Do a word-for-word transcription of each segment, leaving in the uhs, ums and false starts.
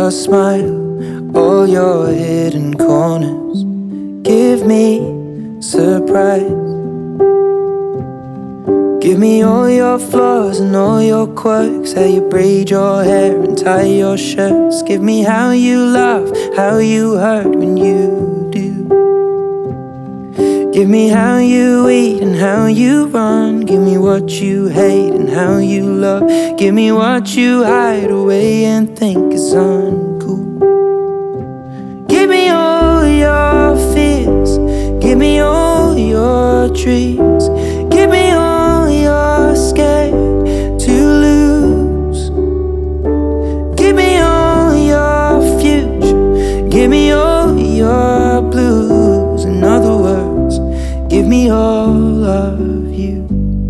your smile, all your hidden corners. Give me surprise. Give me all your flaws and all your quirks, how you braid your hair and tie your shirts. Give me how you laugh, how you hurt when you do. Give me how you eat and how you run. Give me what you hate and how you love. Give me what you hide away and think is uncool. Give me all your fears, give me all your dreams. Give me all you're scared to lose. Give me all your future, give me all your blues. In other words, give me all of you.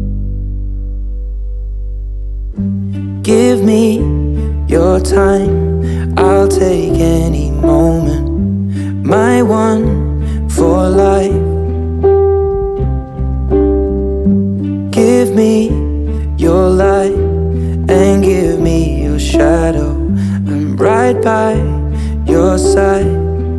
Give me your time, I'll take any moment, my one for life. Give me your light and give me your shadow. I'm right by your side.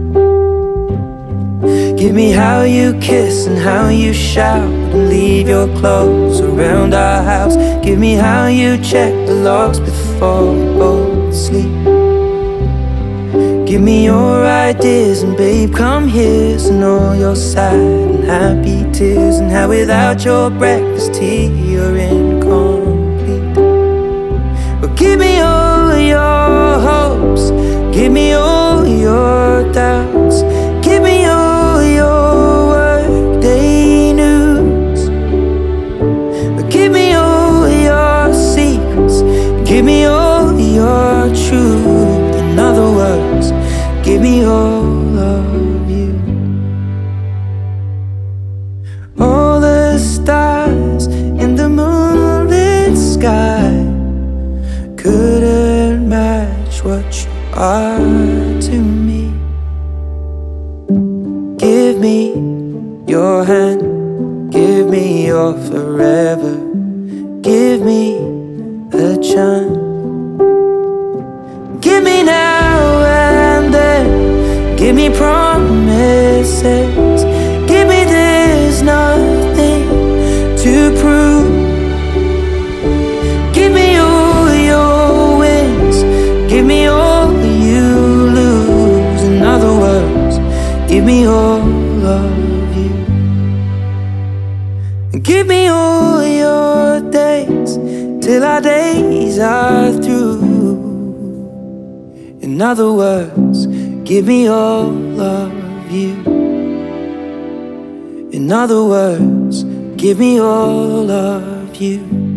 Give me how you kiss and how you shout and leave your clothes around our house. Give me how you check the locks before we both sleep. Give me your ideas and babe, come here's and all your sad and happy tears. And how without your breakfast tea you're incomplete. But give me all your hopes, give me all your doubts. Give me all your workday news. But give me all your secrets, give me all your truth. In other words, give me all of you. All the stars in the moonlit sky couldn't match what you are to me. Give me your hand, give me your forever. Give me a chance. Give me now and then, give me promises. Give me there's nothing to prove. Give me all your wins, give me all you lose. In other words, give me all of you. Give me all your days till our days are through. In other words, give me all of you. In other words, give me all of you.